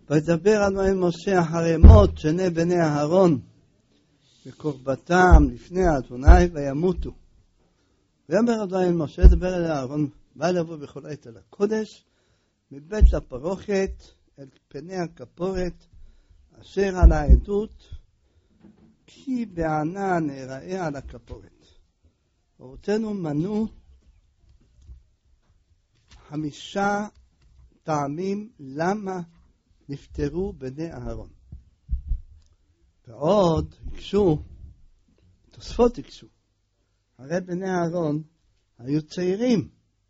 וידבר אדוני אל משה אחרי מות שני בני אהרון וקורבתם לפני אדוני וימותו. ויאמר אדוני אל משה, דבר אל אהרון, בא לבוא בכל עת אל הקודש, מבית לפרוכת אל פני הכפורת אשר על העדות, כי בענן יראה על הכפורת. אורותינו מנו 5 טעמים למה נפטרו בני אהרון. ועוד הקשו, תוספות הקשו, הרי בני אהרון היו צעירים,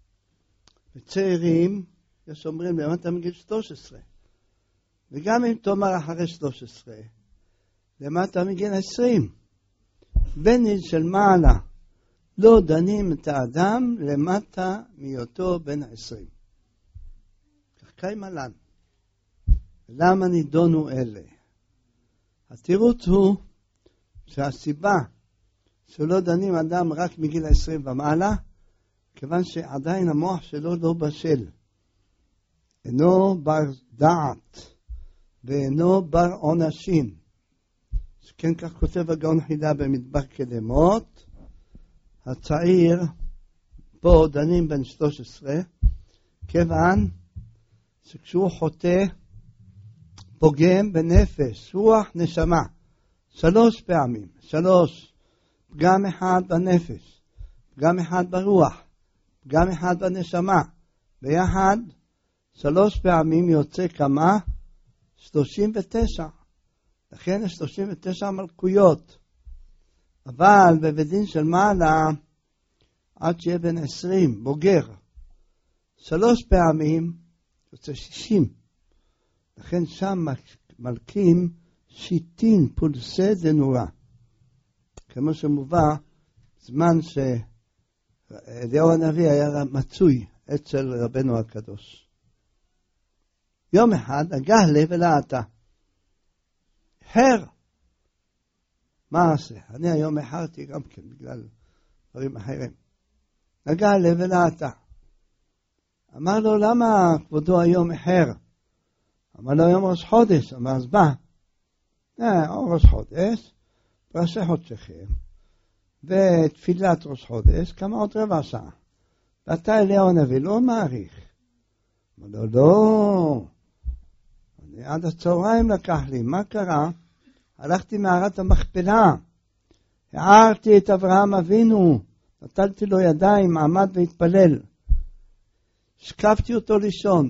וצעירים יש אומרים למטה מגיל 13, וגם אם תאמר אחרי 13 למטה מגיל 20, בן של מעלה לא דנים את האדם למטה מהיותו בן 20. כך קיימה לנו. למה נידונו אלה? התירוץ הוא שהסיבה שלא דנים אדם רק מגיל 20 ומעלה, כיוון שעדיין המוח שלו לא בשל. אינו בר דעת ואינו בר עונשים. שכן כך כותב הגאון חידה במדבר קדמות, הצעיר פה דנים בן 13, כיוון שכשהוא חוטא פוגם בנפש, רוח, נשמה, 3 פעמים, 3, פגם אחד בנפש, פגם אחד ברוח, פגם אחד בנשמה, ביחד 3 פעמים יוצא כמה? 39. לכן יש 39 מלכויות. אבל בבית דין של מעלה, עד שיהיה בן 20, בוגר, 3 פעמים יוצא 60. לכן שם מלכים שיטין פולסי דנורה. כמו שמובא, זמן שאליהו הנביא היה מצוי אצל רבנו הקדוש. יום אחד הגה לב ולעתה. חר. מה עושה? אני היום החרתי גם כן בגלל דברים אחרים. הגה לב ולעתה. אמר לו, למה כבודו היום החר? אמר לו, יום ראש חודש. אמר, אז בא. ראש חודש, ראשי חודשכם, ותפילת ראש חודש, כמה עוד 15 שעה. ואתה אליהו הנביא לא מעריך. אמר לו, לא. עד הצהריים לקח לי, מה קרה? הלכתי מערת המכפלה, הערתי את אברהם אבינו, נטלתי לו ידיים, עמד והתפלל, שקפתי אותו לישון,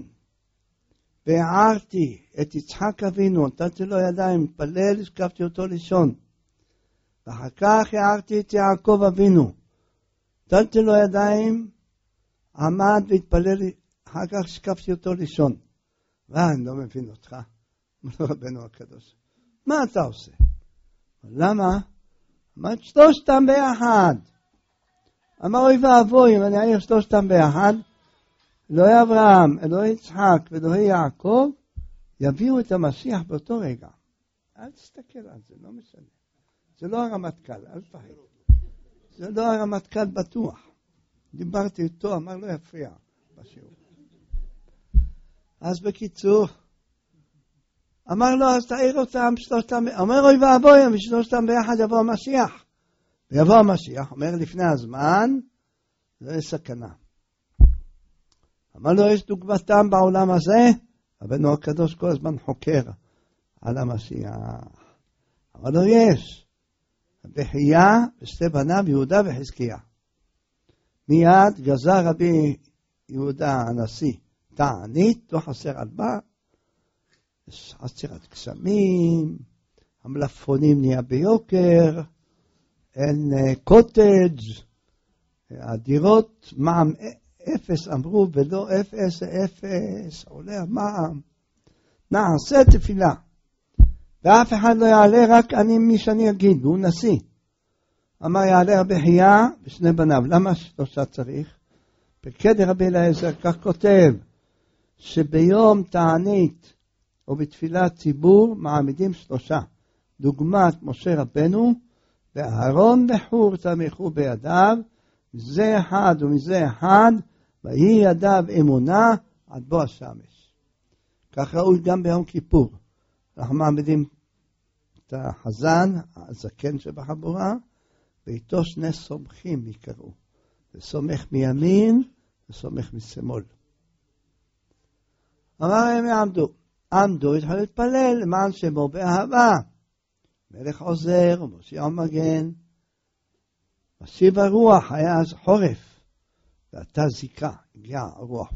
והערתי את יצחק אבינו, נטלתי לו ידיים, התפלל, שקפתי אותו לישון, ואחר כך הערתי את יעקב אבינו, נטלתי לו ידיים, עמד והתפלל, אחר כך שקפתי אותו לישון. אני לא מבין אותך, אמר רבנו הקדוש. מה אתה עושה? למה? אמר 3 ביחד. אמר אוי ואבוי, אם אני אעיר 3 ביחד, אלוהי אברהם, אלוהי יצחק ואלוהי יעקב, יביאו את המשיח באותו רגע. אל תסתכל על זה, לא משנה. זה לא הרמטכ"ל, אל תפחד. זה לא הרמטכ"ל בטוח. דיברתי איתו, אמר לא יפריע בשיעור. אז בקיצור, אמר לו, אז תעיר אותם 3, אומר אוי ואבוי, ו3 ביחד יבוא המשיח. ויבוא המשיח, אומר לפני הזמן, זה יש סכנה. אמר לו, יש דוגמתם בעולם הזה? רבנו הקדוש כל הזמן חוקר על המשיח. אמר לו, יש. בחייה ושתי בניו, יהודה וחזקיה. מיד גזר רבי יהודה הנשיא תענית, לא חסר על מה, יש עצירת קסמים, המלפפונים נהיה ביוקר, אין קוטג', הדירות מע"מ 0 אמרו, ולא 0, 0, עולה המע"מ. נעשה תפילה, ואף אחד לא יעלה, רק אני מי שאני אגיד, הוא נשיא. אמר יעלה רבי חייא ושני בניו, למה 3 צריך? בקדר רבי אליעזר כך כותב, שביום תענית או בתפילת ציבור מעמידים 3, דוגמת משה רבנו ואהרון וחור תמיכו בידיו, זה אחד ומזה אחד, ויהי ידיו אמונה עד בוא השמש. כך ראוי גם ביום כיפור. אנחנו מעמידים את החזן, הזקן שבחבורה, ואיתו שני סומכים יקראו. וסומך מימין וסומך משמאל. אמר הם עמדו, התחילו להתפלל למען שמו באהבה. מלך עוזר ומושיע ומגן. משיב הרוח, היה אז חורף, ואתה זיקה, הגיע הרוח.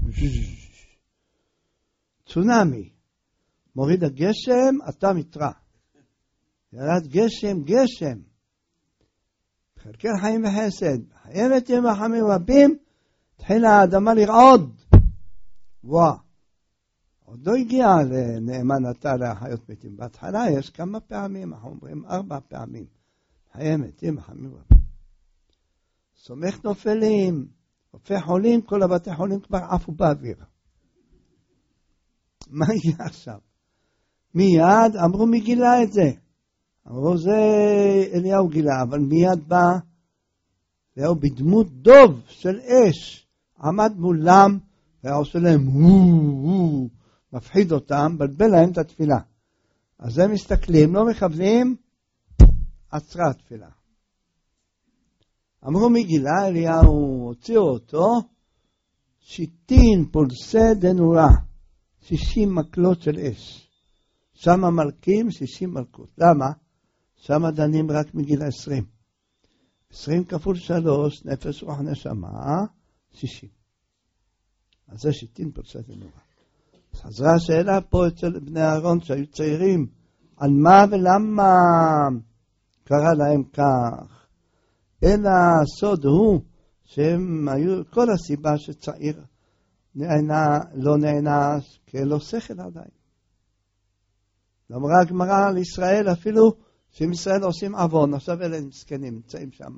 צונמי, מוריד הגשם, אתה מתרע. ירד גשם. חלקי חיים וחסד, חייבת עם רחמים רבים, התחילה האדמה לרעוד. עוד לא הגיע לנאמנתה להחיות מתים. בהתחלה יש כמה פעמים, אנחנו אומרים 4 פעמים. חייבת עם רחמים רבים. סומך נופלים, רופא חולים, כל הבתי חולים כבר עפו באוויר. מה יהיה עכשיו? מיד אמרו מי גילה את זה. אמרו זה אליהו גילה, אבל מיד בא אליהו בדמות דוב של אש, עמד מולם והיה עושה להם מפחיד אותם, בלבל להם את התפילה. אז הם מסתכלים, לא מכוונים, עצרה התפילה. אמרו מי גילה, אליהו הוציאו אותו, 60 פולסי דנורה, 60 מקלות של אש. שם מלכים 60 מלכות. למה? שם דנים רק מגיל 20. 20 כפול 3, נפש רוח נשמה, 60. אז זה 60 פולסי דנורה. אז חזרה השאלה פה אצל בני אהרון שהיו צעירים, על מה ולמה קרה להם כך? אלא הסוד הוא שהם היו, כל הסיבה שצעיר לא נענש, כי אין לו שכל עדיין. אמרה הגמרא על ישראל, אפילו שאם ישראל עושים עוון, עכשיו אלה מסכנים, נמצאים שם,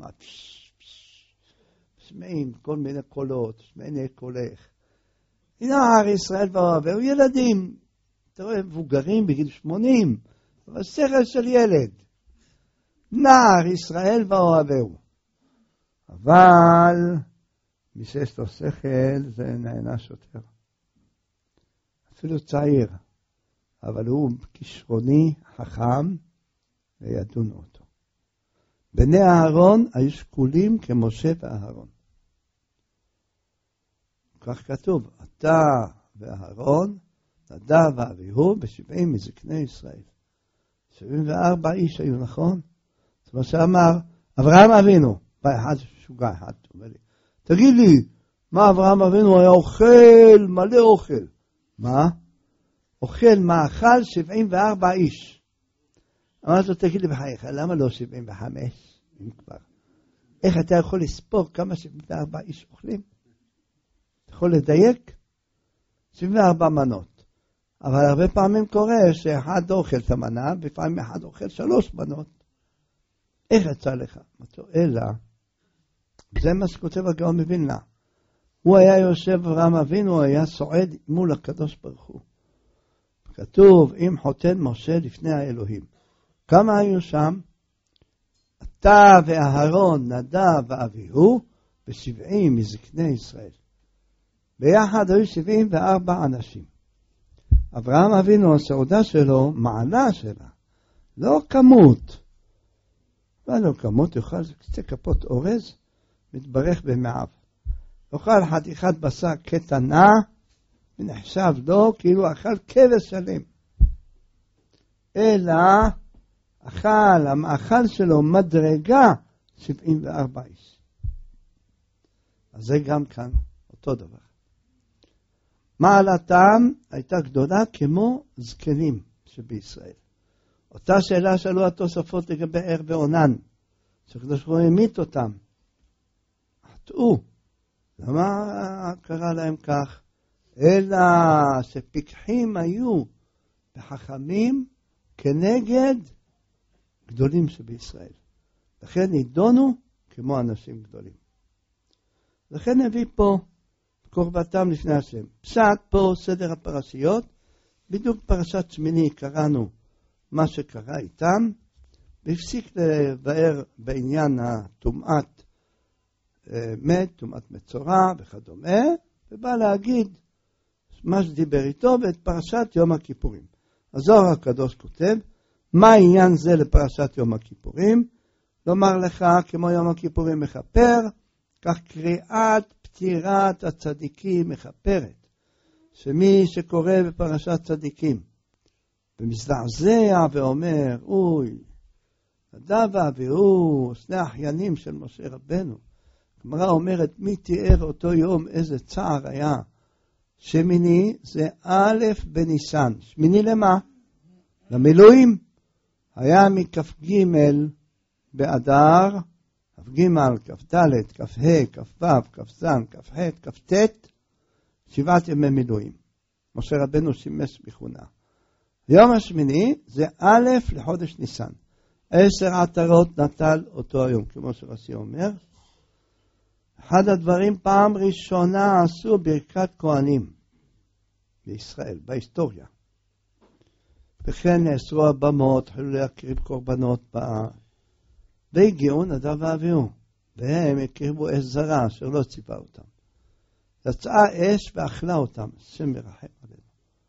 שמעים כל מיני קולות, שמעיני קולך. נער ישראל ואוהבהו, ילדים, אתה רואה, מבוגרים בגיל 80, אבל שכל של ילד. נער ישראל ואוהבהו. אבל מי שיש לו שכל זה נענש יותר. אפילו צעיר, אבל הוא כישרוני, חכם, וידונו אותו. בני אהרון היו שקולים כמשה ואהרון. כך כתוב, אתה ואהרון, נדב ואביהו, ב70 מזקני ישראל. 74 איש היו, נכון? זאת אומרת שאמר, אברהם אבינו, בא אחד שוגע אחד, אומר לי, תגיד לי, מה אברהם אבינו היה אוכל, מלא אוכל? מה? אוכל מאכל 74 איש. אמרתי לו, תגיד לי בחייך, למה לא 75? אם כבר. איך אתה יכול לספור כמה 74 איש אוכלים? אתה יכול לדייק? 74 מנות. אבל הרבה פעמים קורה שאחד אוכל את המנה, בפעמים אחד אוכל 3 מנות. איך יצא לך? אלא, זה מה שכותב הגאון מווילנה. הוא היה יושב אברהם אבינו, הוא היה סועד מול הקדוש ברוך הוא. כתוב, אם חותן משה לפני האלוהים. כמה היו שם? אתה ואהרון, נדב ואביהו, ב70 מזקני ישראל. ביחד היו 74 אנשים. אברהם אבינו, הסעודה שלו, מעלה שלה. לא כמות. לא כמות, יאכל קצת כפות אורז, מתברך במעב. יאכל חתיכת בשר קטנה, ונחשב לו כאילו אכל כבש שלם. אלא המאכל שלו מדרגה 74 איש. אז זה גם כאן אותו דבר. מעלתם הייתה גדולה כמו זקנים שבישראל. אותה שאלה שאלו התוספות לגבי ער ועונן, שהקדוש ברוך הוא המית אותם. חטאו. למה קרה להם כך? אלא שפיקחים היו וחכמים כנגד גדולים שבישראל. לכן נידונו כמו אנשים גדולים. לכן הביא פה קורבתם לפני השם. פשט פה סדר הפרשיות, בדיוק פרשת שמיני קראנו מה שקרה איתם, והפסיק לבאר בעניין הטומאת מת, טומאת מצורע וכדומה, ובא להגיד מה שדיבר איתו ואת פרשת יום הכיפורים. הזוהר הקדוש כותב, מה העניין זה לפרשת יום הכיפורים? לומר לך, כמו יום הכיפורים מכפר, כך קריאת פטירת הצדיקים מכפרת. שמי שקורא בפרשת צדיקים, ומזדעזע ואומר, אוי, נדב ואביהו, שני אחיינים של משה רבנו. הגמרא אומרת, מי תיאר אותו יום איזה צער היה? שמיני זה א' בניסן. שמיני למה? למילואים. היה מכ"ג באדר, כ"ג, כ"ד, כ"ה, כ"ו, כ"ז, כ"ח, כ"ט, 7 ימי מילואים. משה רבנו שימש בכהונה. היום השמיני זה א' לחודש ניסן. 10 עטרות נטל אותו היום, כמו שרש"י אומר. אחד הדברים פעם ראשונה עשו ברכת כהנים בישראל, בהיסטוריה. וכן נאסרו הבמות, התחילו להקריב קורבנות והגיעו נדב ואביהו, והם הקריבו אש זרה אשר לא ציווה אותם. יצאה אש ואכלה אותם, השם ירחם עלינו.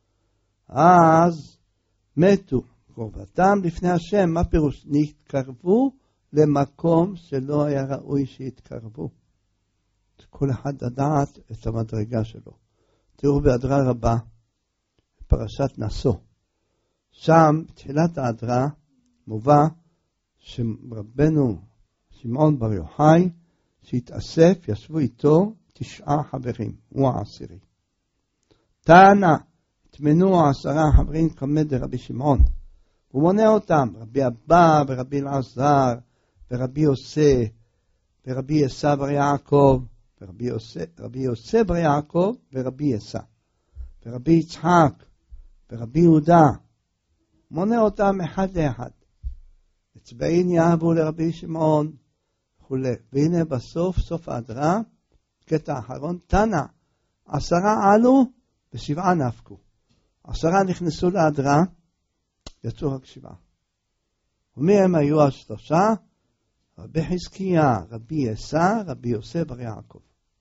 אז מתו קרובתם לפני השם. מה פירוש? נתקרבו למקום שלא היה ראוי שיתקרבו. כל אחד לדעת את המדרגה שלו. תראו בהדרה רבה, פרשת נשוא. שם, בתחילת ההדרה, מובא שרבנו שמעון בר יוחאי, שהתאסף, ישבו איתו 9 חברים, הוא העשירי. תענה, התמנו 10 חברים כמד רבי שמעון. הוא מונה אותם, רבי אבא ורבי אלעזר ורבי יוסף ורבי יסע בר יעקב ורבי יוסף בר יעקב ורבי יסע ורבי יצחק ורבי יהודה. מונה אותם אחד לאחד. אצבעין יאהבו לרבי שמעון וכו'. והנה בסוף, סוף ההדרה, קטע האחרון, תנא, 10 עלו ו7 נפקו. 10 נכנסו להדרה, יצאו רק 7. ומי הם היו 3? רבי חזקיה, רבי יסע, רבי יוסף בר יעקב.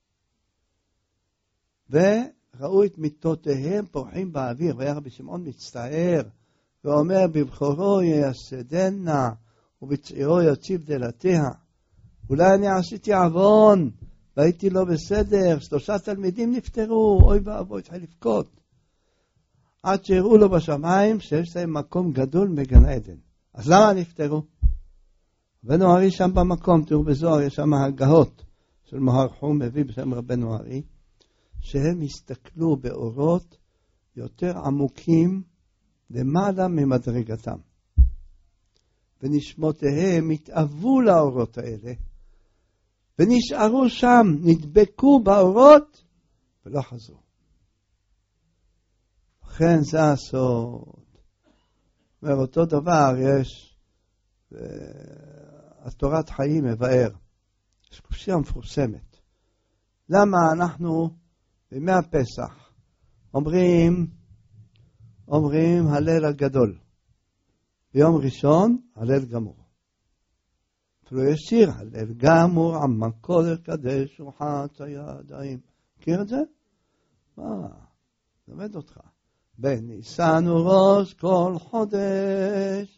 וראו את מיטותיהם פורחים באוויר, והיה רבי שמעון מצטער, ואומר, בבחורו ייסדנה, ובצעירו יציב דלתיה. אולי אני עשיתי עוון, והייתי לא בסדר, 3 תלמידים נפטרו, אוי ואבוי, התחיל לבכות. עד שהראו לו בשמיים שיש להם מקום גדול מגן עדן. אז למה נפטרו? רבנו ארי שם במקום, תראו בזוהר, יש שם הגהות של מהר חום, מביא בשם רבנו ארי, שהם הסתכלו באורות יותר עמוקים למעלה ממדרגתם. ונשמותיהם התאהבו לאורות האלה, ונשארו שם, נדבקו באורות, ולא חזרו. לכן זה הסוד. ואותו דבר יש, התורת חיים מבאר, יש קושיה מפורסמת. למה אנחנו בימי הפסח אומרים הלל הגדול, ביום ראשון הלל גמור. אפילו יש שיר, הלל גמור, עמא קודש קדש ורחץ הידיים. מכיר את זה? מה? למד אותך. בניסן וראש כל חודש,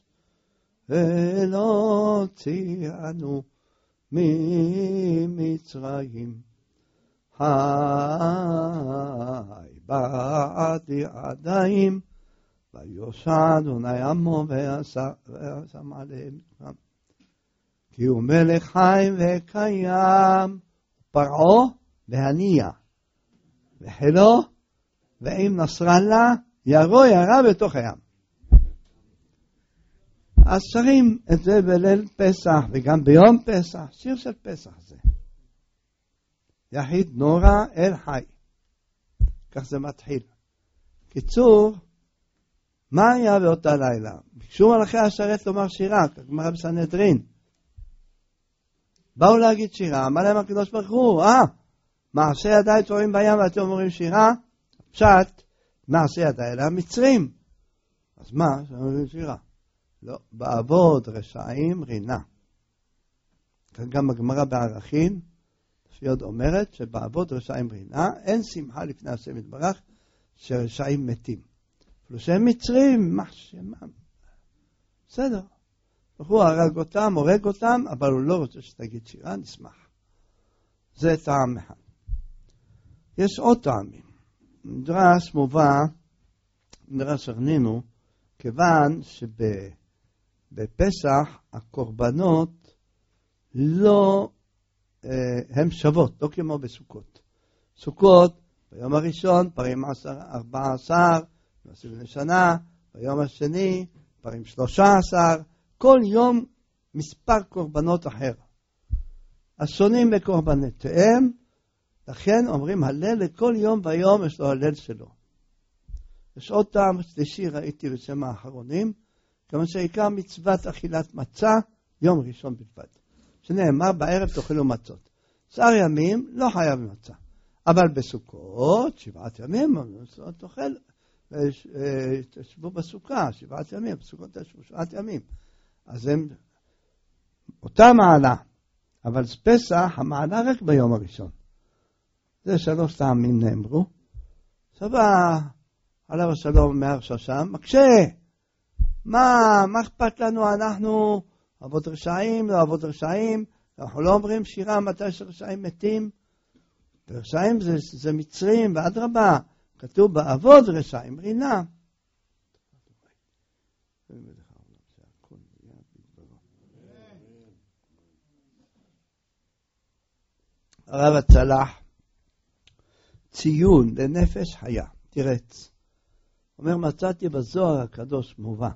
ולא הוציאנו ממצרים. היי בעדי עדיים, ויושע אדוני עמו וישם עליהם. כי הוא מלך חי וקיים, פרעה והנייה, וחילו ועם נסראללה ירה בתוך הים. אז שרים את זה בליל פסח וגם ביום פסח, שיר של פסח זה. יחיד נורא אל חי. כך זה מתחיל. קיצור, מה היה באותה לילה? ביקשו מלאכי השרת לומר שירה, כגמרא בסנהדרין. באו להגיד שירה, אמר להם הקדוש ברוך הוא, מעשי ידיי צורים בים ואתם אומרים שירה? פשט, מעשי ידיי אלה המצרים. אז מה? אומרים שירה. לא, בעבוד רשעים רינה. כך גם הגמרא בערכין, שיוד אומרת שבעבוד רשעים רינה, אין שמחה לפני השם יתברך, שרשעים מתים. אפילו שהם מצרים, מה שמם. בסדר. הוא הרג אותם, הורג אותם, אבל הוא לא רוצה שתגיד שירה, נשמח. זה טעם אחד. יש עוד טעמים. מדרש מובא, מדרש ארנינו, כיוון שבפסח הקורבנות לא, הם שוות, לא כמו בסוכות. סוכות, ביום הראשון, פרים 14, בני שנה, ביום השני, פרים 13, כל יום מספר קורבנות אחר. השונים בקורבנותיהם, לכן אומרים הלל לכל יום ויום יש לו הלל שלו. יש עוד טעם שלישי ראיתי בשם האחרונים, כיוון שעיקר מצוות אכילת מצה יום ראשון בלבד. שנאמר בערב תאכלו מצות. שאר ימים לא חייב מצה. אבל בסוכות, 7 ימים, תאכל, תשבו בסוכה, 7 ימים, בסוכות תשבו 7 ימים. אז הם אותה מעלה, אבל פסח המעלה רק ביום הראשון. זה 3 טעמים נאמרו. סבא, עליו השלום מהרשע שם, מקשה. מה אכפת לנו? אנחנו אבות רשעים, לא אבות רשעים. אנחנו לא אומרים שירה מתי שרשעים מתים. רשעים זה מצרים, ואדרבה, כתוב באבות רשעים רינה. הרב הצלח, ציון לנפש חיה, תירץ. אומר, מצאתי בזוהר הקדוש מובא,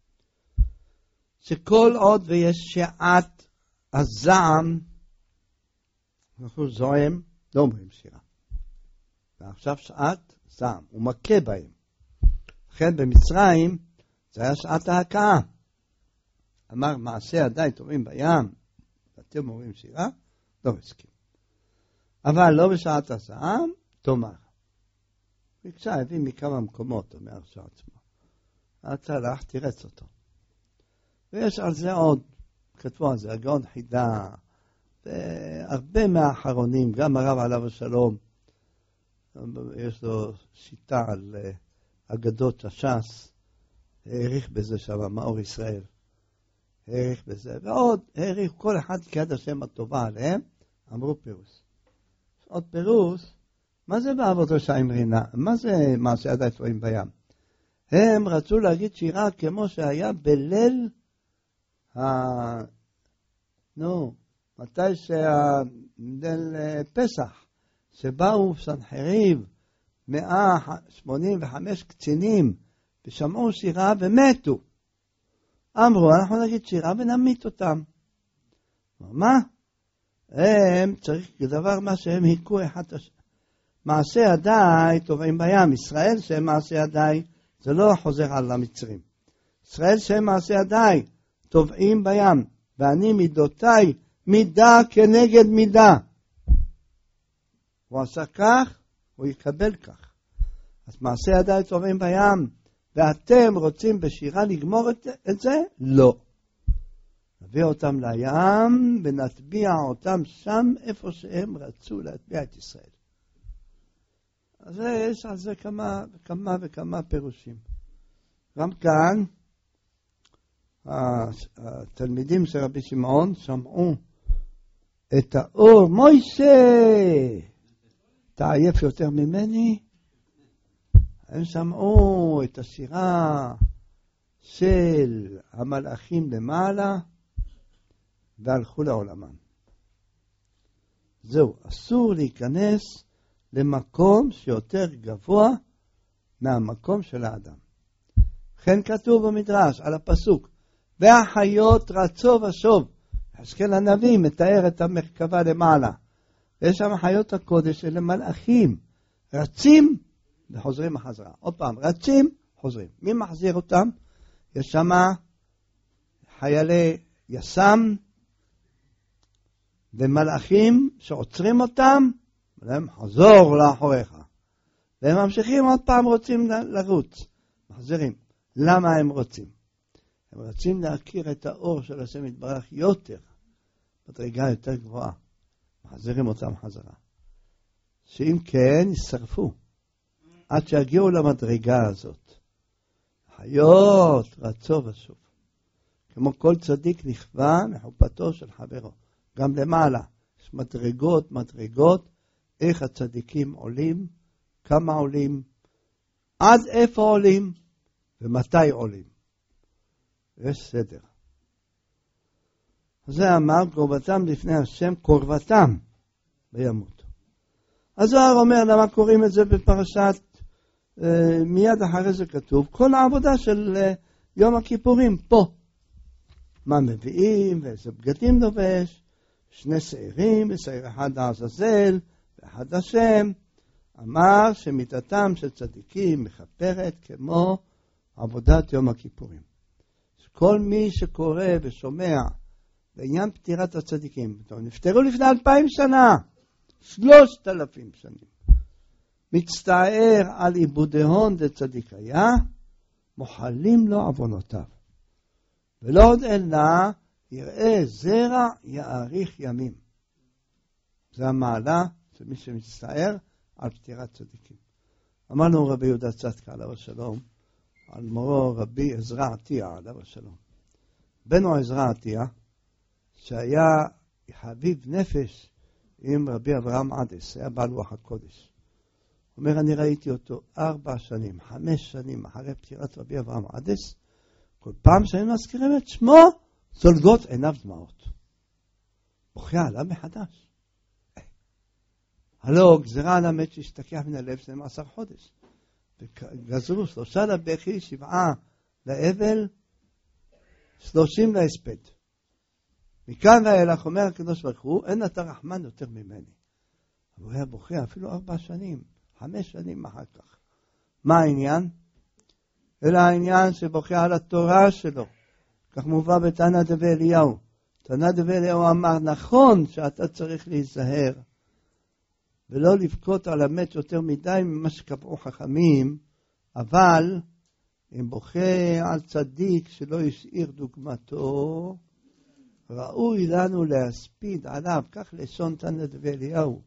שכל עוד ויש שעת הזעם, אנחנו זועם, לא אומרים שירה. ועכשיו שעת זעם, הוא מכה בהם. לכן במצרים זה היה שעת ההקעה. אמר, מעשה ידיי טובים בים, ואתם אומרים שירה, לא מסכים. אבל לא בשעת הזעם, תאמר. ביקשה, הביא מכמה מקומות, אומר הרשע עצמו. הצלח, תירץ אותו. ויש על זה עוד, כתבו על זה, הגאון חידה, והרבה מהאחרונים, גם הרב עליו השלום, יש לו שיטה על אגדות הש"ס, העריך בזה שם, מאור ישראל, העריך בזה, ועוד העריך כל אחד כיד השם הטובה עליהם, אמרו פירוש. עוד פירוש, מה זה באבות רשעים רינה? מה זה מעשה ידיי טובים בים? הם רצו להגיד שירה כמו שהיה בליל מתי ליל פסח, שבאו סנחריב 185 קצינים ושמעו שירה ומתו. אמרו, אנחנו נגיד שירה ונמית אותם. מה? הם צריך דבר מה שהם היכו אחד השני. מעשה ידיי טובים בים. ישראל שהם מעשה ידיי, זה לא חוזר על המצרים. ישראל שהם מעשה ידיי טובעים בים, ואני מידותיי מידה כנגד מידה. הוא עשה כך, הוא יקבל כך. אז מעשה ידיי טובעים בים, ואתם רוצים בשירה לגמור את זה? לא. נביא אותם לים ונטביע אותם שם איפה שהם רצו להטביע את ישראל. אז יש על זה כמה וכמה פירושים. גם כאן התלמידים של רבי שמעון שמעו את האור, מוישה, אתה עייף יותר ממני? הם שמעו את השירה של המלאכים למעלה והלכו לעולמם. זהו, אסור להיכנס למקום שיותר גבוה מהמקום של האדם. כן כתוב במדרש על הפסוק, והחיות רצו ושוב. יחזקאל הנביא מתאר את המרכבה למעלה. יש שם חיות הקודש של המלאכים. רצים וחוזרים בחזרה. עוד פעם, רצים, חוזרים. מי מחזיר אותם? יש שם חיילי יסם ומלאכים שעוצרים אותם, והם חזור לאחוריך. והם ממשיכים עוד פעם רוצים לרוץ. מחזירים. למה הם רוצים? הם רוצים להכיר את האור של השם יתברך יותר, בדרגה יותר גבוהה. מחזירים אותם חזרה. שאם כן, ישרפו. עד שיגיעו למדרגה הזאת. חיות רצו ושוב. כמו כל צדיק נכווה מחופתו של חברו. גם למעלה. יש מדרגות, איך הצדיקים עולים, כמה עולים, עד איפה עולים, ומתי עולים. יש סדר. זה אמר, קרבתם לפני השם, קרבתם בימות. הזוהר אומר, למה קוראים את זה בפרשת, מיד אחרי זה כתוב, כל העבודה של יום הכיפורים, פה. מה מביאים, ואיזה בגדים לובש, 2 שעירים, שעיר אחד לעזאזל, ואחד השם. אמר שמיתתם של צדיקים מכפרת כמו עבודת יום הכיפורים. כל מי שקורא ושומע בעניין פטירת הצדיקים, נפטרו לפני 2000 שנה, 3000 שנים, מצטער על עיבודיהון דצדיק היה, מוחלים לו עוונותיו. ולא עוד אלא יראה זרע יאריך ימים. זה המעלה של מי שמצטער על פטירת צדיקים. אמרנו רבי יהודה צדקה עליו השלום, על מורו רבי עזרא עטיה עליו השלום. בנו עזרא עטיה, שהיה חביב נפש עם רבי אברהם עדס, היה בעל רוח הקודש. הוא אומר, אני ראיתי אותו 4 שנים, 5 שנים אחרי פטירת רבי אברהם עדס, כל פעם שהיינו מזכירים את שמו, זולגות עיניו דמעות. בוכה עליו מחדש. הלא, גזרה על המת שהשתכח מן הלב 12 חודש. וגזרו 3 לבכי, 7 לאבל, 30 להספד. מכאן ואילך אומר הקדוש ברוך הוא, אין אתה רחמן יותר ממני. הוא היה בוכה אפילו 4 שנים, 5 שנים אחר כך. מה העניין? אלא העניין שבוכה על התורה שלו. כך מובא בתנא דבי אליהו. תנא דבי אליהו אמר, נכון שאתה צריך להיזהר, ולא לבכות על המת יותר מדי ממה שקבעו חכמים, אבל אם בוכה על צדיק שלא השאיר דוגמתו, ראוי לנו להספיד עליו, כך לשון תנא דבי אליהו,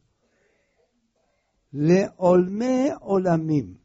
לעולמי עולמים.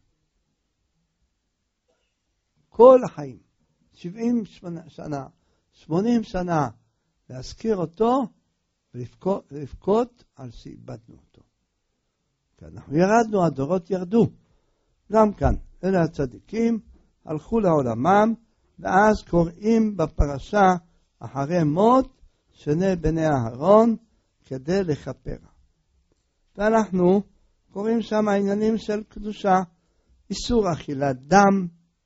כל החיים, 70 שנה, 80 שנה, להזכיר אותו ולבכות על שאיבדנו אותו. כי אנחנו ירדנו, הדורות ירדו. גם כאן, אלה הצדיקים הלכו לעולמם, ואז קוראים בפרשה אחרי מות שני בני אהרון כדי לכפר. ואנחנו קוראים שם העניינים של קדושה, איסור אכילת דם,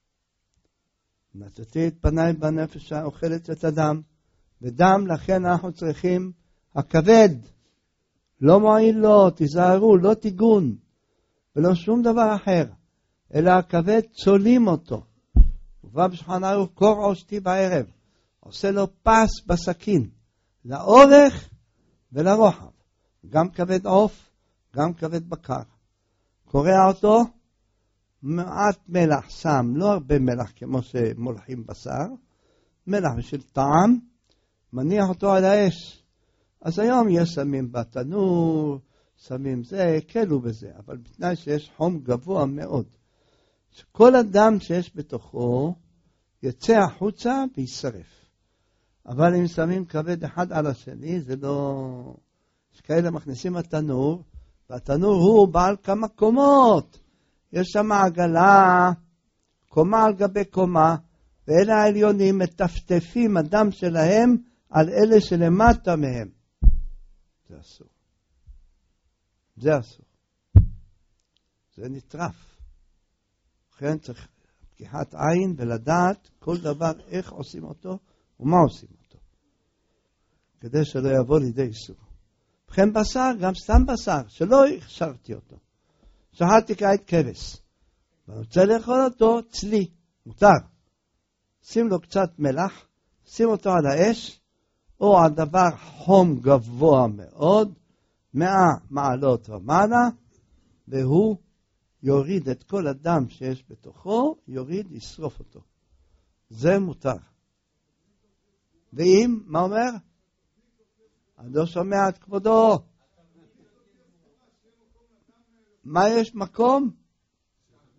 נתתי את פניי בנפש האוכלת את הדם, ודם לכן אנחנו צריכים הכבד, לא מועיל לו, תיזהרו, לא תיגון, ולא שום דבר אחר, אלא הכבד צולים אותו. ובא בשולחן ערוך קור עושתי בערב, עושה לו פס בסכין, לאורך ולרוחב, גם כבד עוף, גם כבד בקר. קורע אותו, מעט מלח שם, לא הרבה מלח כמו שמולחים בשר, מלח בשביל טעם, מניח אותו על האש. אז היום יש שמים בתנור, שמים זה, הקלו בזה, אבל בתנאי שיש חום גבוה מאוד. שכל הדם שיש בתוכו יצא החוצה וישרף. אבל אם שמים כבד אחד על השני, זה לא... יש כאלה מכניסים התנור, והתנור הוא בעל כמה קומות. יש שם עגלה, קומה על גבי קומה, ואלה העליונים מטפטפים הדם שלהם על אלה שלמטה מהם. זה אסור. זה אסור. זה נטרף. לכן צריך פקיחת עין ולדעת כל דבר איך עושים אותו ומה עושים אותו. כדי שלא יבוא לידי איסור. לכן בשר, גם סתם בשר, שלא הכשרתי אותו. שחטתי כעת כבש. ואני רוצה לאכול אותו צלי, מותר. שים לו קצת מלח, שים אותו על האש, או על דבר חום גבוה מאוד, 100 מעלות ומעלה, והוא יוריד את כל הדם שיש בתוכו, יוריד, ישרוף אותו. זה מותר. ואם, מה אומר? אני לא שומע את כבודו. מה יש מקום?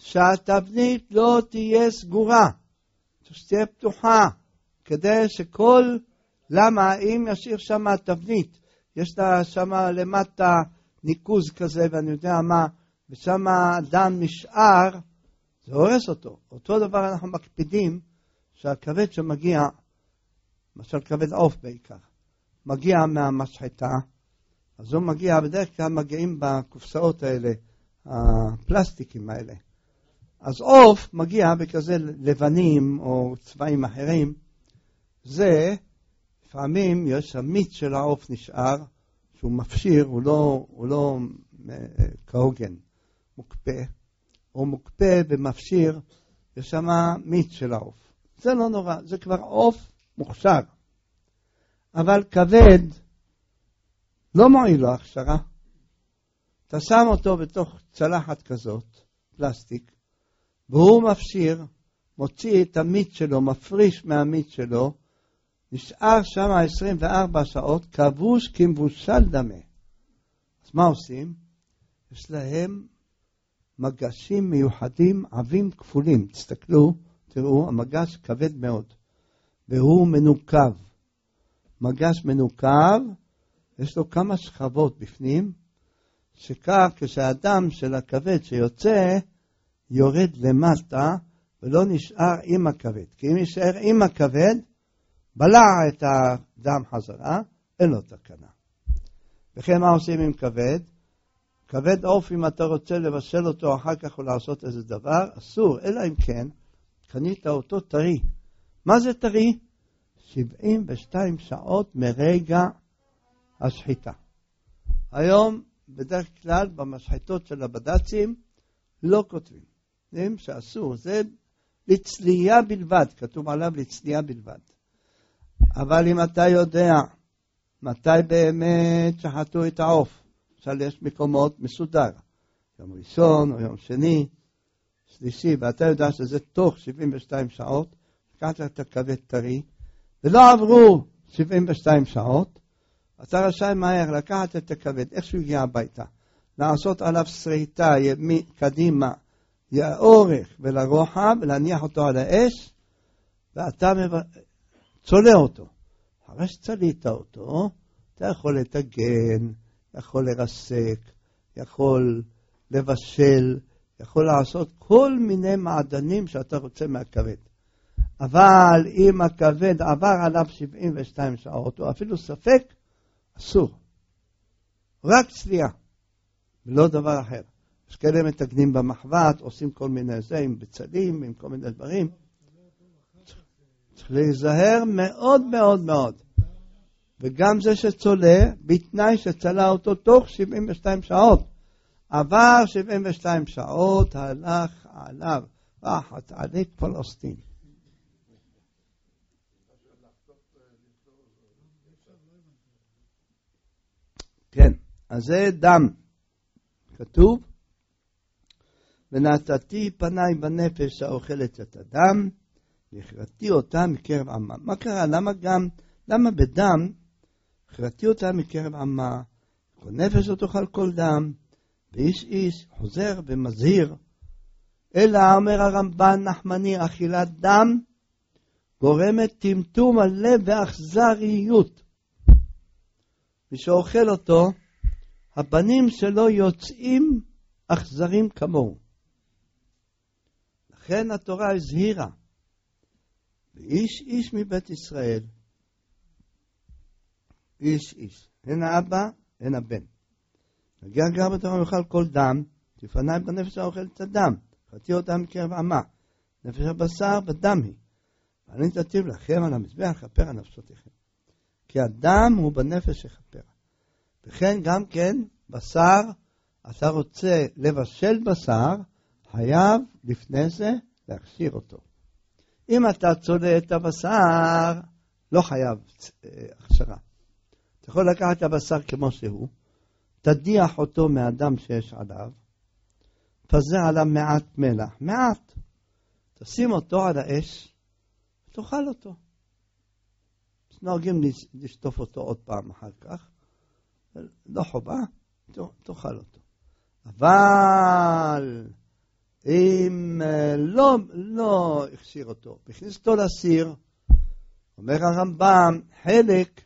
שהתבנית לא תהיה סגורה, שתהיה פתוחה, כדי שכל, למה אם ישאיר שם התבנית, יש לה שם למטה ניקוז כזה ואני יודע מה, ושם הדם נשאר, זה הורס אותו. אותו דבר אנחנו מקפידים שהכבד שמגיע, למשל כבד עוף בעיקר, מגיע מהמשחטה, אז הוא מגיע, בדרך כלל מגיעים בקופסאות האלה, הפלסטיקים האלה. אז עוף מגיע בכזה לבנים או צבעים אחרים, זה לפעמים יש המיץ של העוף נשאר, שהוא מפשיר, הוא לא כהוגן, מוקפא, או מוקפא ומפשיר, יש שם מיץ של העוף. זה לא נורא, זה כבר עוף מוכשר. אבל כבד לא מועיל לו הכשרה. אתה שם אותו בתוך צלחת כזאת, פלסטיק, והוא מפשיר, מוציא את המיץ שלו, מפריש מהמיץ שלו, נשאר שם 24 שעות, כבוש כמבושל דמה. אז מה עושים? יש להם מגשים מיוחדים, עבים כפולים. תסתכלו, תראו, המגש כבד מאוד, והוא מנוקב. מגש מנוקב, יש לו כמה שכבות בפנים, שכך כשהדם של הכבד שיוצא, יורד למטה, ולא נשאר עם הכבד. כי אם יישאר עם הכבד, בלע את הדם חזרה, אין לו תקנה. וכן מה עושים עם כבד? כבד עוף, אם אתה רוצה לבשל אותו אחר כך או לעשות איזה דבר, אסור, אלא אם כן, קנית אותו טרי. מה זה טרי? 72 שעות מרגע השחיטה. היום, בדרך כלל, במשחיטות של הבד"צים, לא כותבים. זה שאסור, זה לצלייה בלבד, כתוב עליו לצלייה בלבד. אבל אם אתה יודע מתי באמת שחטו את העוף, למשל יש מקומות מסודר, יום ראשון או יום שני, שלישי, ואתה יודע שזה תוך 72 שעות, לקחת את הכבד טרי, ולא עברו 72 שעות, אתה רשאי מהר לקחת את הכבד, איך שהוא הגיע הביתה, לעשות עליו שריטה קדימה, לאורך ולרוחב, ולהניח אותו על האש, ואתה צולה אותו. אחרי שצלית אותו, אתה יכול לתגן, יכול לרסק, יכול לבשל, יכול לעשות כל מיני מעדנים שאתה רוצה מהכבד. אבל אם הכבד עבר עליו 72 שעות, או אפילו ספק, אסור. רק צלייה, ולא דבר אחר. יש כאלה מתגנים במחבת, עושים כל מיני זה, עם בצלים, עם כל מיני דברים. צריך להיזהר מאוד מאוד מאוד. וגם זה שצולה, בתנאי שצלה אותו תוך 72 שעות. עבר 72 שעות, הלך עליו, רחת עלי פלסטין. כן, אז זה דם. כתוב, ונתתי פניי בנפש האוכלת את הדם, והכרתי אותה מקרב עמה. מה קרה? למה בדם הכרתי אותה מקרב עמה? כל נפש לא תאכל כל דם, ואיש איש חוזר ומזהיר. אלא אומר הרמב"ן נחמני, אכילת דם גורמת טמטום הלב ואכזריות. מי שאוכל אותו, הבנים שלו יוצאים אכזרים כמוהו. לכן התורה הזהירה, ואיש איש מבית ישראל, איש איש, הן האבא, הן הבן. נגיע גר בתורה יאכל כל דם, תפניי בנפש האוכל את הדם, חטאתי אותה מקרב עמה, נפש הבשר בדם היא. ואני תתיר לכם על המזבח לכפר על נפשותיכם. כי הדם הוא בנפש שכפר. וכן גם כן, בשר, אתה רוצה לבשל בשר, חייב לפני זה להכשיר אותו. אם אתה צולה את הבשר, לא חייב הכשרה. אתה יכול לקחת את הבשר כמו שהוא, תדיח אותו מהדם שיש עליו, תפזר עליו מעט מלח, מעט. תשים אותו על האש, ותאכל אותו. נוהגים לשטוף אותו עוד פעם אחר כך, לא חובה, תאכל אותו. אבל אם לא הכשיר אותו, הכניס אותו לסיר, אומר הרמב"ם, חלק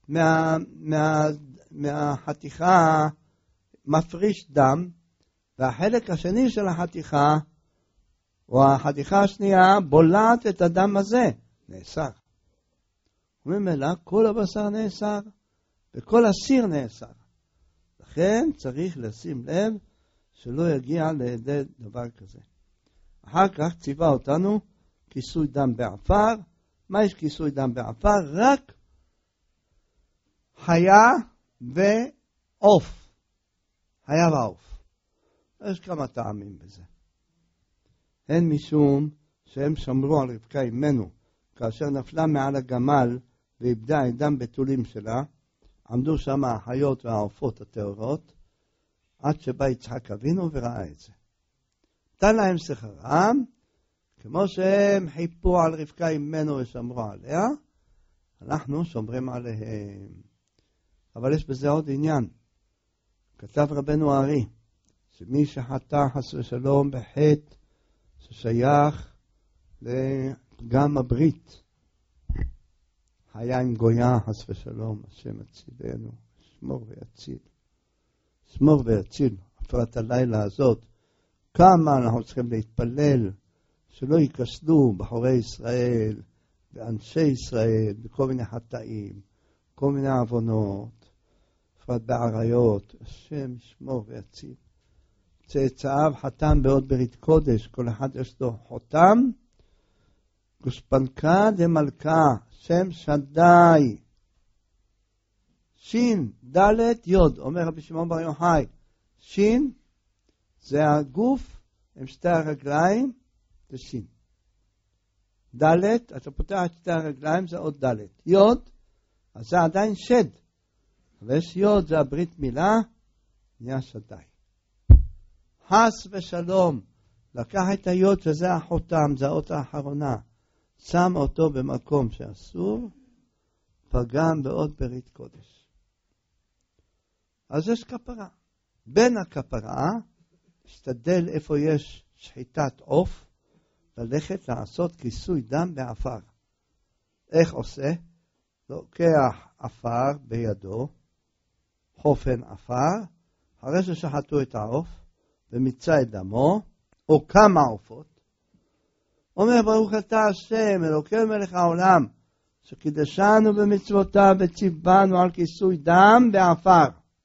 מהחתיכה מפריש דם, והחלק השני של החתיכה, או החתיכה השנייה, בולעת את הדם הזה, נאסר. וממילא כל הבשר נאסר, וכל הסיר נאסר. לכן צריך לשים לב שלא יגיע לידי דבר כזה. אחר כך ציווה אותנו כיסוי דם בעפר. מה יש כיסוי דם בעפר? רק חיה ועוף. חיה ועוף. יש כמה טעמים בזה. הן משום שהם שמרו על רבקה אמנו, כאשר נפלה מעל הגמל ואיבדה את דם בתולים שלה, עמדו שם החיות והעופות הטהורות, עד שבא יצחק אבינו וראה את זה. נתן להם שכרם, כמו שהם חיפו על רבקה אמנו ושמרו עליה, אנחנו שומרים עליהם. אבל יש בזה עוד עניין. כתב רבנו הארי, שמי שחטא חס ושלום בחטא ששייך לפגם הברית, היה עם גויה חס ושלום, השם הצילנו, שמור ויציל. שמור ויציל, הפרט הלילה הזאת, כמה אנחנו צריכים להתפלל, שלא ייכשלו בחורי ישראל, ואנשי ישראל, בכל מיני חטאים, כל מיני עוונות, הפרט בעריות, השם שמור ויציל. צאצאיו חתם בעוד ברית קודש, כל אחד יש לו חותם, גושפנקה דמלכה, שם שדי, שין, דלת, יוד, אומר רבי שמעון בר יוחאי, שין זה הגוף עם שתי הרגליים, זה שין. דלת, אתה פותח את שתי הרגליים, זה עוד דלת. יוד, אז זה עדיין שד, אבל יש יוד, זה הברית מילה, נהיה שדי. חס ושלום, לקח את היוד שזה החותם, זה האות האחרונה, שם אותו במקום שאסור, פגם בעוד ברית קודש. אז יש כפרה. בין הכפרה, השתדל איפה יש שחיטת עוף, ללכת לעשות כיסוי דם בעפר. איך עושה? לוקח עפר בידו, חופן עפר, אחרי ששחטו את העוף, ומיצה את דמו, או כמה עופות, אומר ברוך אתה השם, אלוקי מלך העולם, שקידשנו במצוותיו וציוונו על כיסוי דם בעפר.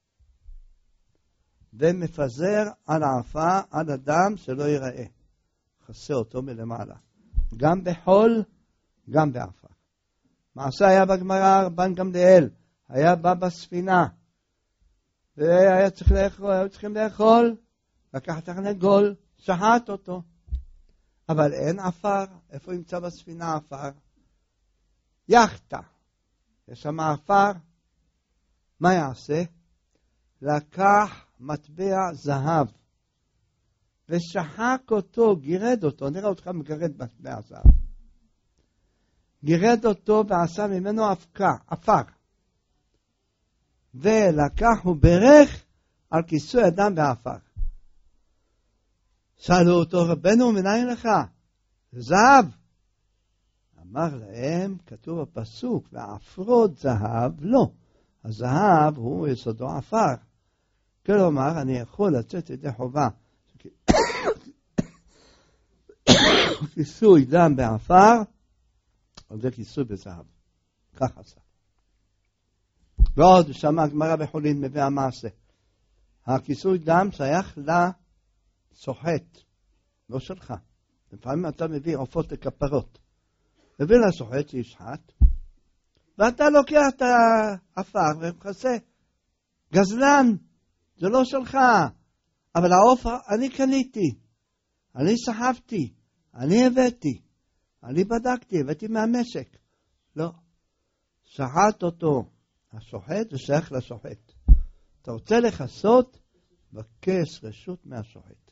ומפזר על העפר עד הדם שלא ייראה. חסה אותו מלמעלה. גם בחול, גם בעפר. מעשה היה בגמרא, רבן גמליאל, היה בא בספינה, והיה צריך לאכול, היו צריכים לאכול, לקח תרנגול, שחט אותו. אבל אין עפר, איפה ימצא בספינה עפר? יחטה, יש שם עפר, מה יעשה? לקח מטבע זהב, ושחק אותו, גירד אותו, נראה אותך מגרד מטבע זהב. גירד אותו ועשה ממנו עפר. ולקח וברך על כיסוי אדם בעפר. שאלו אותו, רבנו, מנין לך? זהב. אמר להם, כתוב בפסוק, ועפרות זהב לא. הזהב הוא יסודו עפר. כלומר, אני יכול לצאת ידי חובה. כיסוי דם בעפר, אבל זה כיסוי בזהב. כך עשה. ועוד שמע גמרא בחולין מביא המעשה. הכיסוי דם שייך לסוחט, לא שלך. לפעמים אתה מביא עופות לכפרות. מביא לסוחט שישחט, ואתה לוקח את העפר ומכסה. גזלן, זה לא שלך. אבל העוף אני קניתי, אני סחבתי, אני הבאתי, אני בדקתי, הבאתי מהמשק. לא. שחט אותו. השוחט זה שייך לשוחט. אתה רוצה לחסות, בקש רשות מהשוחט.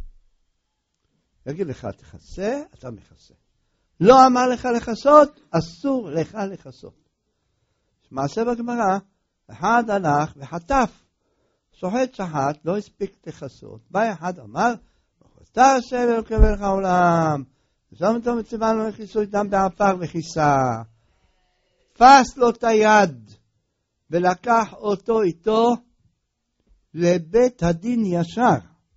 יגיד לך תחסה, אתה מחסה. לא אמר לך לחסות, אסור לך לחסות. מעשה בגמרא, אחד הלך וחטף. שוחט שחט, לא הספיק לחסות. בא אחד אמר, אתה השם אלוקי מלך העולם, ושם אותו מצווה לו לכיסוי דם בעפר וכיסה. תפס לו את היד, ולקח אותו איתו לבית הדין ישר.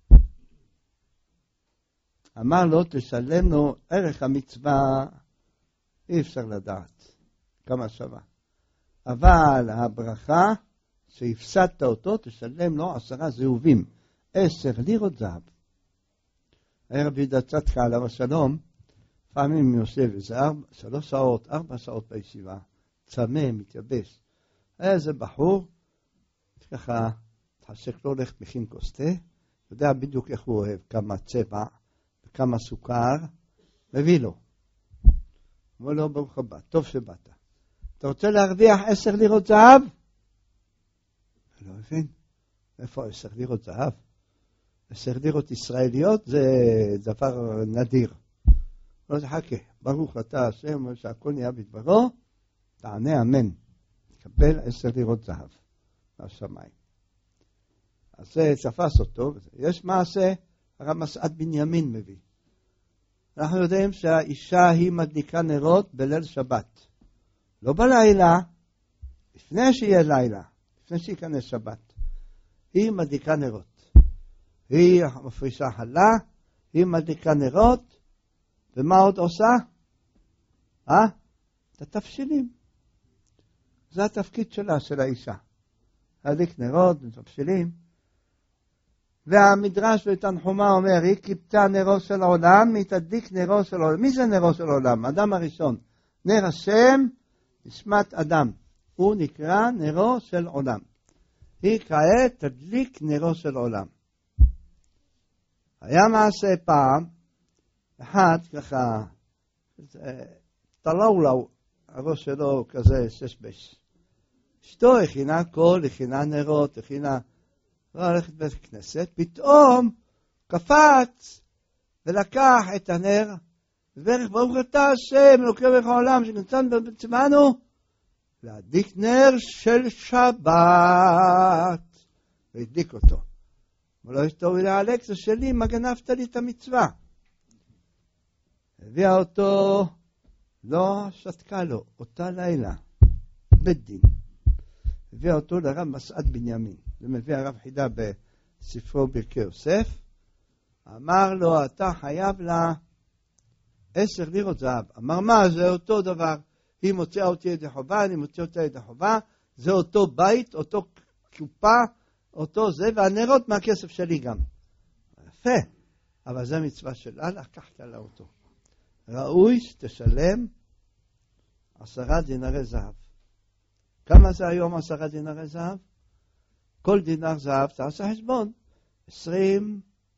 אמר לו, תשלם לו ערך המצווה, אי אפשר לדעת כמה שווה. אבל הברכה, שהפסדת אותו, תשלם לו 10 זהובים, 10 לירות זהב. היה רבי יהודה צדקה עליו השלום, פעמים יושב איזה 3 שעות, 4 שעות בישיבה, צמא, מתייבש. היה איזה בחור, ככה, תחשק לו הולך מכין כוס תה, יודע בדיוק איך הוא אוהב, כמה צבע וכמה סוכר, מביא לו. אומר לו, ברוך הבא, טוב שבאת. אתה רוצה להרוויח 10 לירות זהב? אני לא מבין. איפה 10 לירות זהב? 10 לירות ישראליות זה דבר נדיר. לא תחכה, ברוך אתה השם, שהכל נהיה בדברו, תענה אמן. תקבל 10 לירות זהב מהשמיים. אז זה תפס אותו. יש מעשה, הרב מסעד בנימין מביא. אנחנו יודעים שהאישה היא מדליקה נרות בליל שבת. לא בלילה, לפני שיהיה לילה, לפני שיכנס שבת. היא מדליקה נרות. היא מפרישה חלה, היא מדליקה נרות, ומה עוד עושה? את התבשילים. זה התפקיד שלה, של האישה. להדליק נרות ותבשילים. והמדרש בתנחומה אומר, היא כיבתה נרו של העולם, היא תדליק נרו של העולם. מי זה נרו של העולם? אדם הראשון. נר השם, נשמת אדם. הוא נקרא נרו של עולם. היא כעת תדליק נרו של עולם. היה מעשה פעם, אחד ככה, תלאו לו, הראש שלו כזה ששבש. אשתו הכינה קול, הכינה נרות, הכינה... לא הולכת בית כנסת, פתאום קפץ ולקח את הנר, וברך ברוך אתה השם, אלוקי מלך העולם, שנתן בצמנו, להדליק נר של שבת. והדליק אותו. ולא אשתו ולהלק, זה שלי, מה גנבת לי את המצווה? הביאה אותו, לא שתקה לו, אותה לילה, בית דין. הביאה אותו לרב מסעד בנימין. זה מביא הרב חידה בספרו ברכי יוסף. אמר לו, אתה חייב לה 10 לירות זהב. אמר, מה? זה אותו דבר. היא מוציאה אותי ידי חובה, אני מוציא אותה ידי חובה. זה אותו בית, אותו קופה, אותו זה, והנרות מהכסף שלי גם. יפה. אבל זה מצווה שלה, לקחת לה אותו. ראוי שתשלם 10 דינרי זהב. כמה זה היום 10 דינרי זהב? כל דינר זהב, תעשה חשבון, 20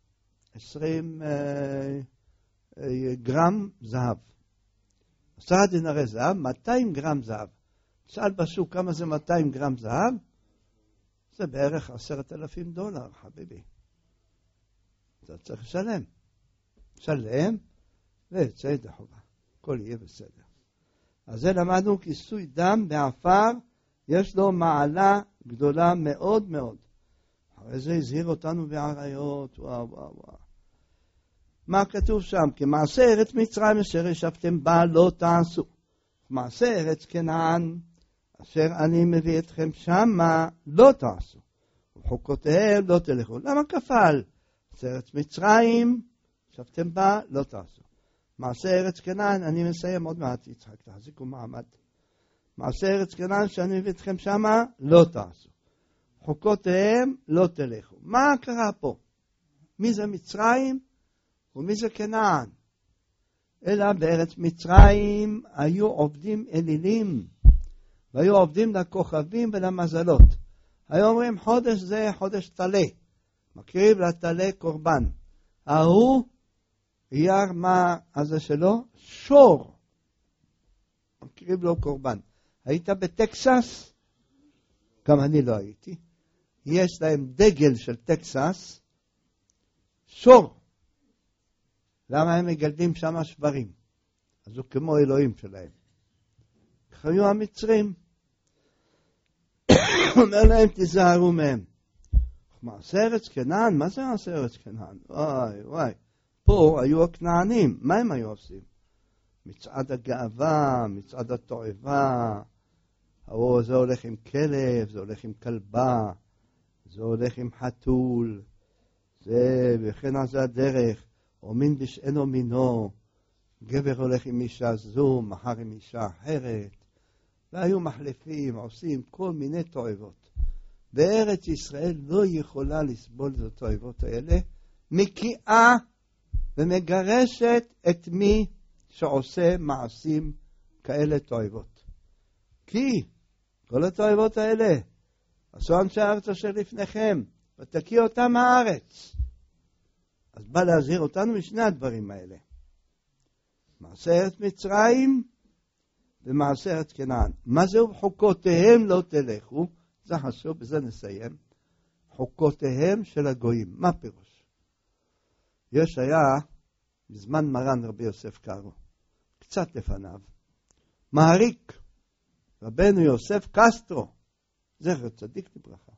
גרם זהב. 10 דינרי זהב, 200 גרם זהב. שאל בשוק כמה זה 200 גרם זהב? זה בערך $10,000, חביבי. אתה צריך לשלם. שלם, ויצא ידי חובה. הכל יהיה בסדר. אז זה למדנו כיסוי דם בעפר, יש לו מעלה גדולה מאוד מאוד. אחרי זה הזהיר אותנו בעריות, וואו וואו וואו. מה כתוב שם? כמעשה ארץ מצרים אשר ישבתם בה לא תעשו. כמעשה ארץ כנען אשר אני מביא אתכם שמה לא תעשו. ובחוקותיהם לא תלכו. למה כפל? ארץ מצרים ישבתם בה לא תעשו. מעשה ארץ כנען, אני מסיים עוד מעט יצחק, תחזיקו מעמד. מעשה ארץ כנען שאני מביא אתכם שמה לא תעשו. חוקותיהם לא תלכו. מה קרה פה? מי זה מצרים ומי זה כנען? אלא בארץ מצרים היו עובדים אלילים, והיו עובדים לכוכבים ולמזלות. היו אומרים חודש זה חודש תלה, מקריב לתלה קורבן. ההוא ירא מה הזה שלו? שור. מקריב לו קורבן. היית בטקסס? גם אני לא הייתי. יש להם דגל של טקסס, שור. למה הם מגלדים שם שברים? אז הוא כמו אלוהים שלהם. חיו המצרים. אומר להם תיזהרו מהם. מעשה ארץ כנען? מה זה מעשה ארץ כנען? וואי וואי. פה היו הכנענים. מה הם היו עושים? מצעד הגאווה, מצעד התועבה, זה הולך עם כלב, זה הולך עם כלבה, זה הולך עם חתול, זה וכן על זה הדרך, או מין בשאינו מינו, גבר הולך עם אישה זו, מחר עם אישה אחרת, והיו מחלפים, עושים כל מיני תועבות. בארץ ישראל לא יכולה לסבול את התועבות האלה, מקיאה ומגרשת את מי שעושה מעשים כאלה תועבות. כי כל התועבות האלה עשו אנשי הארץ אשר לפניכם, ותקיא אותם הארץ. אז בא להזהיר אותנו משני הדברים האלה. מעשה ארץ מצרים ומעשה ארץ כנען. מה זהו? חוקותיהם לא תלכו. זה חשוב, בזה נסיים. חוקותיהם של הגויים. מה פירוש? היה בזמן מרן רבי יוסף קארו, קצת לפניו, מעריק רבנו יוסף קסטרו, זכר צדיק לברכה.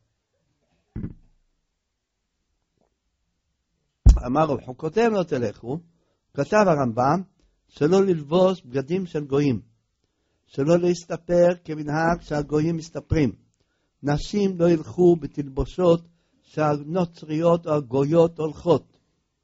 אמר לו, חוקותיהם לא תלכו. כתב הרמב"ם, שלא ללבוס בגדים של גויים, שלא להסתפר כמנהג שהגויים מסתפרים. נשים לא ילכו בתלבושות שהנוצריות או הגויות הולכות.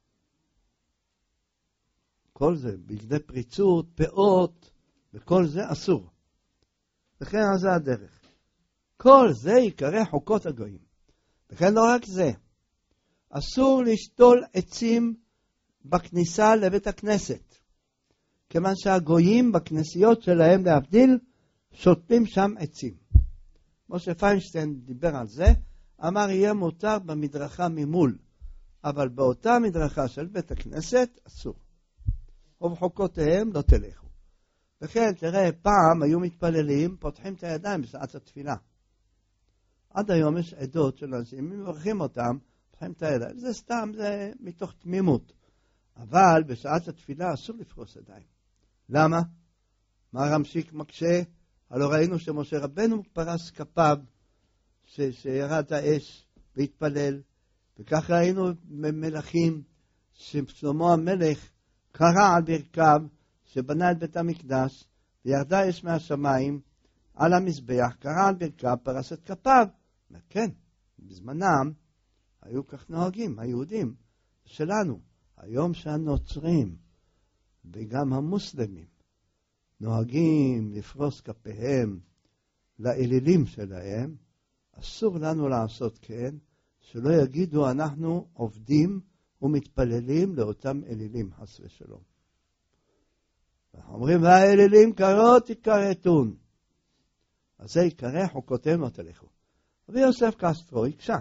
כל זה, בגדי פריצות, פאות, וכל זה אסור. וכן על זה הדרך. כל זה יקרא חוקות הגויים. וכן לא רק זה, אסור לשתול עצים בכניסה לבית הכנסת. כיוון שהגויים בכנסיות שלהם להבדיל, שותלים שם עצים. משה פיינשטיין דיבר על זה, אמר יהיה מותר במדרכה ממול, אבל באותה מדרכה של בית הכנסת אסור. ובחוקותיהם לא תלכו. וכן, תראה, פעם היו מתפללים, פותחים את הידיים בשעת התפילה. עד היום יש עדות של אנשים, מברכים אותם, פותחים את הידיים. זה סתם, זה מתוך תמימות. אבל בשעת התפילה אסור לפרוס ידיים. למה? מה רמשיק מקשה? הלא ראינו שמשה רבנו פרס כפיו, שירד האש והתפלל, וכך ראינו מלכים, ששלמה המלך קרא על ברכיו, שבנה את בית המקדש, וירדה אש מהשמיים על המזבח, קרא על ברכיו, פרס את כפיו. וכן, בזמנם היו כך נוהגים, היהודים שלנו. היום שהנוצרים וגם המוסלמים נוהגים לפרוס כפיהם לאלילים שלהם, אסור לנו לעשות כן, שלא יגידו אנחנו עובדים ומתפללים לאותם אלילים, חס ושלום. אומרים, והאלילים קרות יקרתון. אז זה יקרא חוקותיהם לא תלכו. רבי יוסף קסטרו הקשה.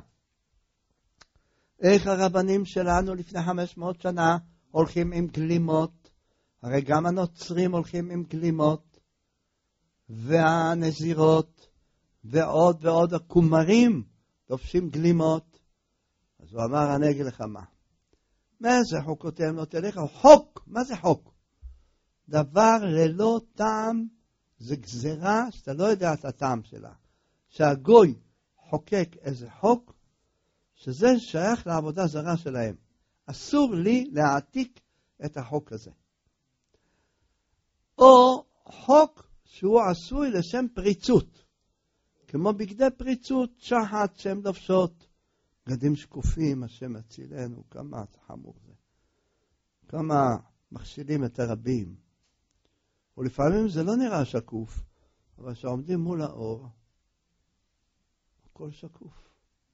איך הרבנים שלנו לפני 500 שנה הולכים עם גלימות, הרי גם הנוצרים הולכים עם גלימות, והנזירות, ועוד ועוד הכומרים לובשים גלימות. אז הוא אמר, אני אגיד לך מה זה חוקותיהם לא תלכו? חוק, מה זה חוק? דבר ללא טעם, זה גזרה שאתה לא יודע את הטעם שלה. שהגוי חוקק איזה חוק, שזה שייך לעבודה זרה שלהם. אסור לי להעתיק את החוק הזה. או חוק שהוא עשוי לשם פריצות, כמו בגדי פריצות, שחת שהם לובשות, בגדים שקופים, השם הצילנו, כמה חמור זה. כמה מכשילים את הרבים. ולפעמים זה לא נראה שקוף, אבל כשעומדים מול האור, הכל שקוף.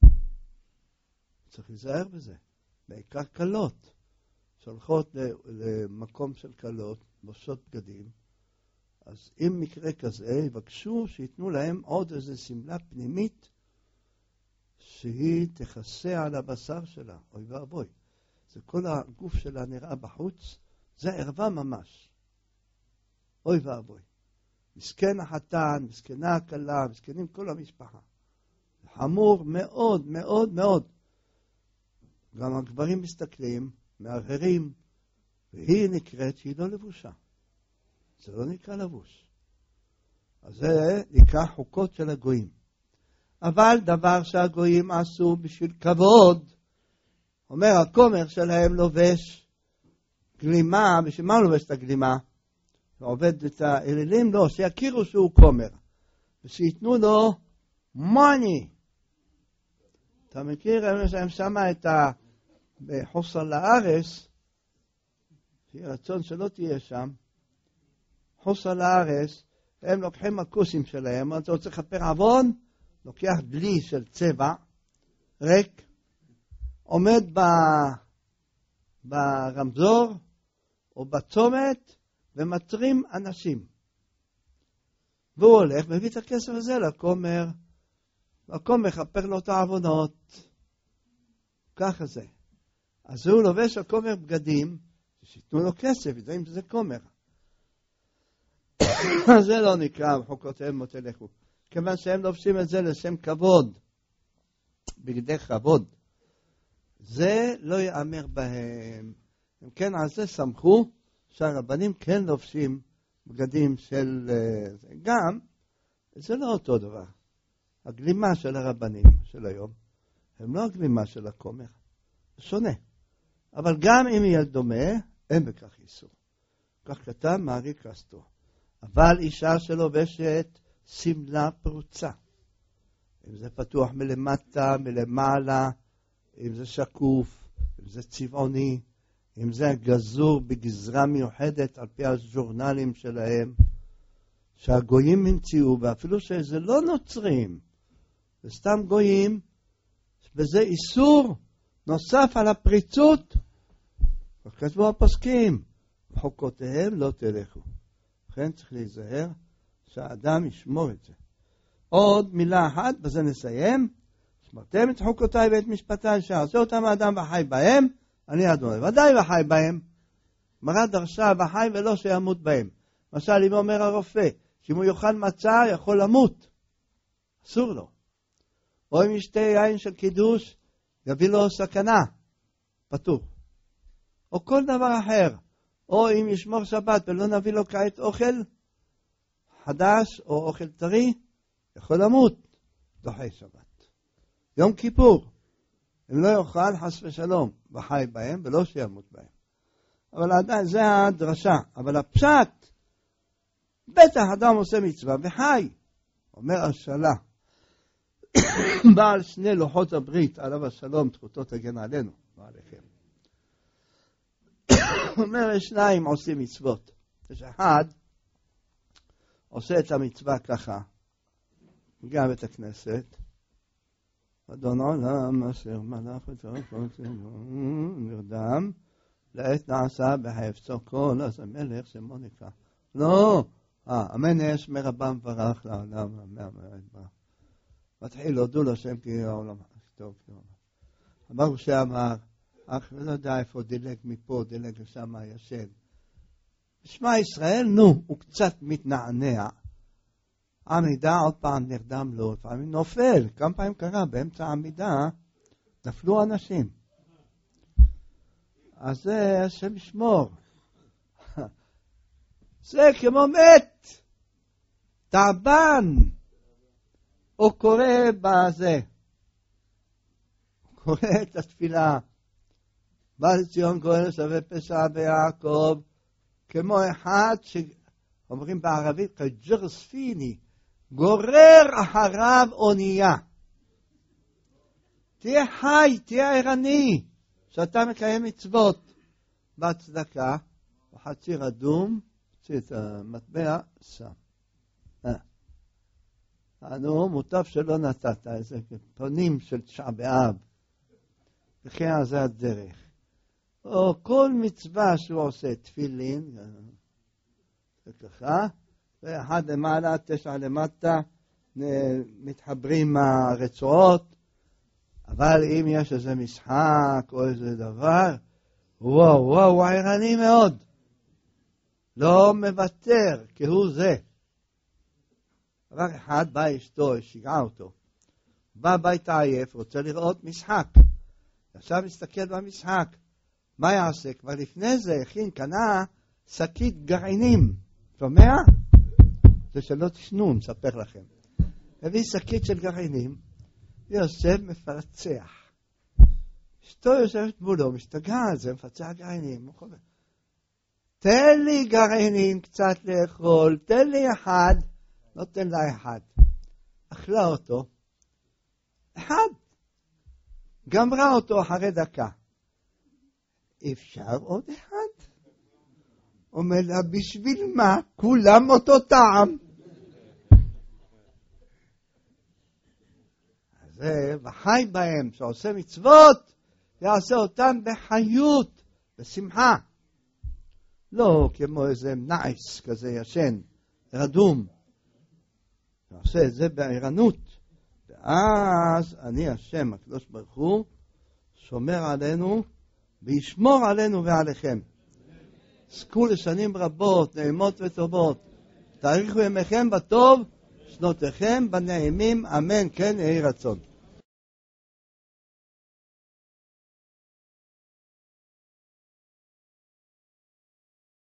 צריך להיזהר בזה. בעיקר קלות, שהולכות למקום של קלות, לובשות בגדים, אז אם מקרה כזה, יבקשו שיתנו להם עוד איזו סמלה פנימית, שהיא תכסה על הבשר שלה. אוי ואבוי. זה כל הגוף שלה נראה בחוץ, זה ערווה ממש. אוי ואבוי. מסכן החתן, מסכנה הכלה, מסכנים כל המשפחה. חמור מאוד מאוד מאוד. גם הגברים מסתכלים, מערערים, והיא נקראת שהיא לא לבושה. זה לא נקרא לבוש. אז זה נקרא חוקות של הגויים. אבל דבר שהגויים עשו בשביל כבוד, אומר הכומר שלהם לובש גלימה, בשביל מה הוא לובש את הגלימה? הוא עובד את האלילים? לא, שיכירו שהוא כומר. ושיתנו לו money. אתה מכיר, הם שמה את בחוסר לארץ, רצון שלא תהיה שם, חוסר לארץ, הם לוקחים הכוסים שלהם, אתה רוצה לכפר עוון, לוקח דלי של צבע, ריק, עומד ברמזור, או בצומת, ומטרים אנשים. והוא הולך, מביא את הכסף הזה לכומר, והכומר מכפר לו את העוונות. ככה זה. אז הוא לובש הכומר בגדים, שיתנו לו כסף, יודעים שזה כומר. זה לא נקרא, בחוקותיהם מות תלכו. כיוון שהם לובשים את זה לשם כבוד, בגדי כבוד. זה לא יאמר בהם. אם כן, על זה סמכו שהרבנים כן לובשים בגדים של... גם, זה לא אותו דבר. הגלימה של הרבנים של היום, הם לא הגלימה של הכומר. זה שונה. אבל גם אם יהיה דומה, אין בכך איסור. כך כתב מארי קסטו. אבל אישה שלובשת סמלה פרוצה. אם זה פתוח מלמטה, מלמעלה, אם זה שקוף, אם זה צבעוני, אם זה גזור בגזרה מיוחדת על פי הז'ורנלים שלהם, שהגויים המציאו, ואפילו שזה לא נוצרים, זה סתם גויים, וזה איסור נוסף על הפריצות, כתבו הפוסקים, בחוקותיהם לא תלכו. לכן צריך להיזהר שהאדם ישמור את זה. עוד מילה אחת, בזה נסיים. שמרתם את חוקותיי ואת משפטיי, שעשה אותם האדם וחי בהם, אני אדוני. ודאי וחי בהם. מראה דרשה וחי ולא שימות בהם. למשל, אם אומר הרופא, שאם הוא יאכל מצה, יכול למות. אסור לו. או אם ישתה יין של קידוש, יביא לו סכנה. פטור. או כל דבר אחר. או אם ישמור שבת ולא נביא לו כעת אוכל חדש או אוכל טרי, יכול למות. דוחה שבת. יום כיפור. אם לא יאכל חס ושלום וחי בהם ולא שימות בהם. אבל עדיין זה הדרשה. אבל הפשט, בטח אדם עושה מצווה וחי. אומר השאלה. בעל שני לוחות הברית, עליו השלום, זכותו תגן עלינו, ועליכם. אומר, שניים עושים מצוות. יש אחד עושה את המצווה ככה, מגיע בית הכנסת, אדון עולם אשר מלך נרדם, לעת נעשה בחפצו כל, אז המלך שמו נקרא. לא, אמן יש מרבם ברך לעולם, מתחיל להודו לשם כי העולם טוב. אמר שאמר, אך לא יודע איפה דילג מפה, דילג לשם הישן. בשמע ישראל, נו, הוא קצת מתנענע. עמידה עוד פעם נרדם לו, לפעמים נופל. כמה פעמים קרה, באמצע העמידה נפלו אנשים. אז זה השם ישמור. זה כמו מת. תעבן. הוא קורא בזה. הוא קורא את התפילה. בא לציון כהן שווה פשע ביעקב, כמו אחד שאומרים בערבית, כג'רס פיני, גורר אחריו אונייה. תהיה חי, תהיה ערני, שאתה מקיים מצוות בהצדקה, וחצי רדום, תוציא את המטבע, שם. אנו, מוטב שלא נתת, איזה פונים של תשעה באב, וכן זה הדרך. או כל מצווה שהוא עושה, תפילין, וככה, ואחד למעלה, 9 למטה, מתחברים הרצועות, אבל אם יש איזה משחק או איזה דבר, וואו, ערני מאוד. לא מוותר, כהוא זה. רק אחד בא אשתו, שיגעה אותו. בא ביתה עייף, רוצה לראות משחק. עכשיו מסתכל במשחק. מה יעשה? כבר לפני זה הכין, קנה שקית גרעינים. שומע? זה שלא תשנו, מספר לכם. הביא שקית של גרעינים, ויושב מפרצח. אשתו יושבת מולו, משתגע על זה, מפצח גרעינים. תן לי גרעינים קצת לאכול, תן לי אחד, נותן לה אחד. אכלה אותו, אחד. גמרה אותו אחרי דקה. אפשר עוד אחד? אומר לה, בשביל מה? כולם אותו טעם. זה וחי בהם, שעושה מצוות, יעשה אותם בחיות, בשמחה. לא כמו איזה נעס כזה ישן, רדום. יעשה את זה בערנות. ואז אני השם, הקדוש ברוך הוא, שומר עלינו, וישמור עלינו ועליכם. זכו לשנים רבות, נעימות וטובות. תאריכו ימיכם בטוב, שנותיכם בנעימים, אמן כן יהי רצון.